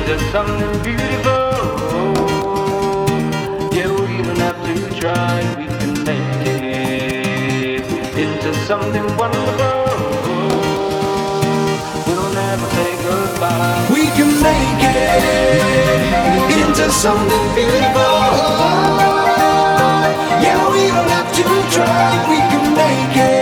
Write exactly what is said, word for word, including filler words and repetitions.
into something beautiful. Yeah, we don't have to try, we can make it into something wonderful. We'll never say goodbye. We can make it into something beautiful. Yeah, we don't have to try, we can make it